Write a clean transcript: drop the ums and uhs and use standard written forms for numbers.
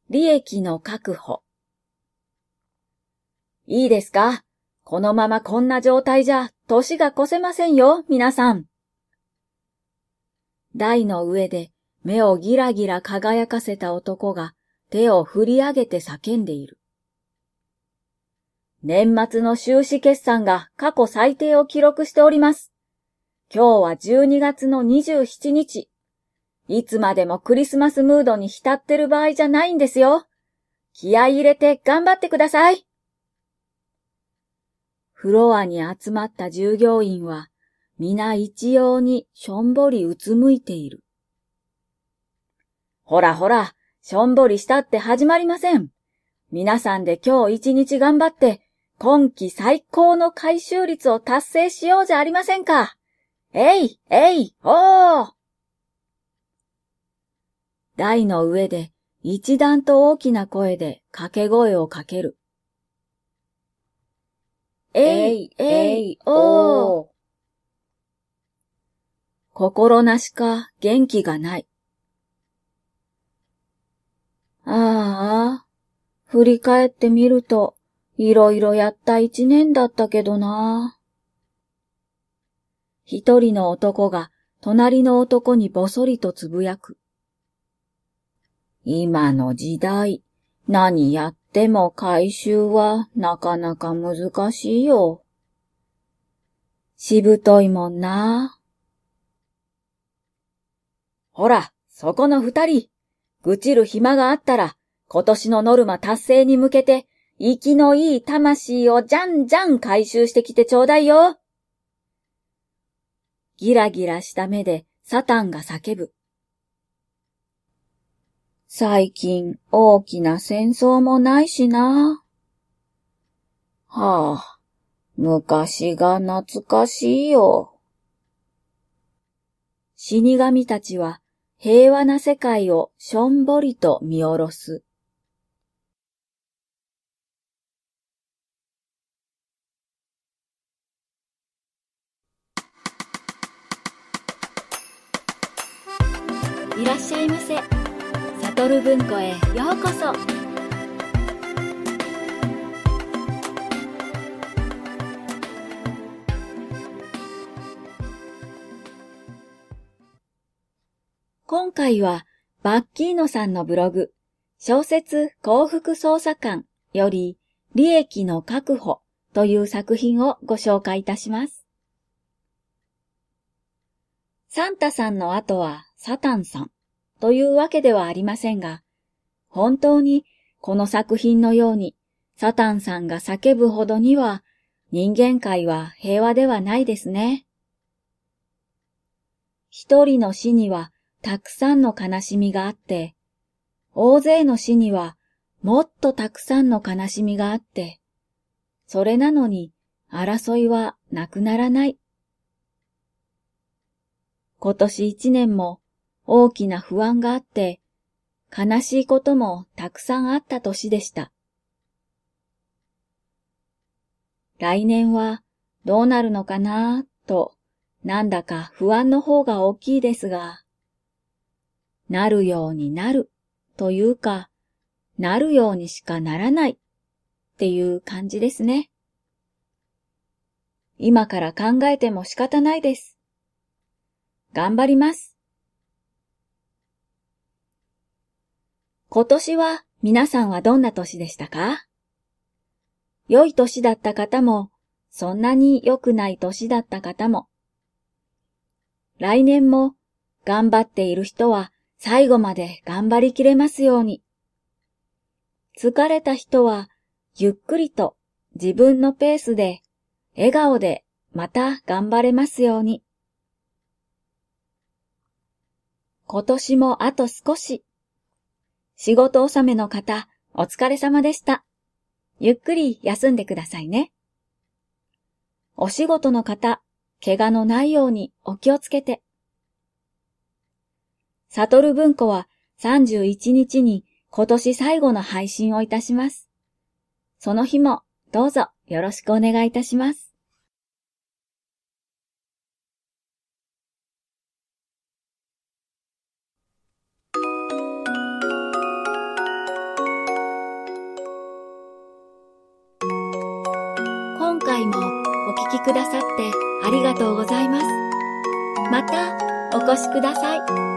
利益の確保。いいですか？このままこんな状態じゃ、年が越せませんよ、皆さん。台の上で目をギラギラ輝かせた男が手を振り上げて叫んでいる。年末の収支決算が過去最低を記録しております。今日は12月の27日。いつまでもクリスマスムードに浸ってる場合じゃないんですよ。気合い入れて頑張ってください。フロアに集まった従業員は皆一様にしょんぼりうつむいている。ほらほら、しょんぼりしたって始まりません。皆さんで今日一日頑張って、今季最高の回収率を達成しようじゃありませんか。えい、えい、おー。台の上で一段と大きな声で掛け声をかける。えい、えい、おー。心なしか元気がない。ああ、振り返ってみると、いろいろやった一年だったけどな。一人の男が隣の男にぼそりとつぶやく。今の時代、何やっても回収はなかなか難しいよ。しぶといもんな。ほら、そこの二人、愚痴る暇があったら、今年のノルマ達成に向けて、生きのいい魂をじゃんじゃん回収してきてちょうだいよ。ギラギラした目でサタンが叫ぶ。最近大きな戦争もないしな。はあ、昔が懐かしいよ。死神たちは平和な世界をしょんぼりと見下ろす。いらっしゃいませ。サトル文庫へようこそ。今回はバッキーノさんのブログ、小説幸福捜査官より利益の確保という作品をご紹介いたします。サンタさんの後はサタンさんというわけではありませんが、本当にこの作品のようにサタンさんが叫ぶほどには人間界は平和ではないですね。一人の死にはたくさんの悲しみがあって、大勢の死にはもっとたくさんの悲しみがあって、それなのに争いはなくならない。今年一年も大きな不安があって、悲しいこともたくさんあった年でした。来年はどうなるのかなと、なんだか不安の方が大きいですが、なるようになるというか、なるようにしかならないっていう感じですね。今から考えても仕方ないです。頑張ります。今年は皆さんはどんな年でしたか？良い年だった方も、そんなに良くない年だった方も、来年も頑張っている人は最後まで頑張りきれますように。疲れた人はゆっくりと自分のペースで笑顔でまた頑張れますように。今年もあと少し。仕事納めの方、お疲れ様でした。ゆっくり休んでくださいね。お仕事の方、怪我のないようにお気をつけて。サトル文庫は31日に今年最後の配信をいたします。その日もどうぞよろしくお願いいたします。 回もお聞きくださってありがとうございます。またお越しください。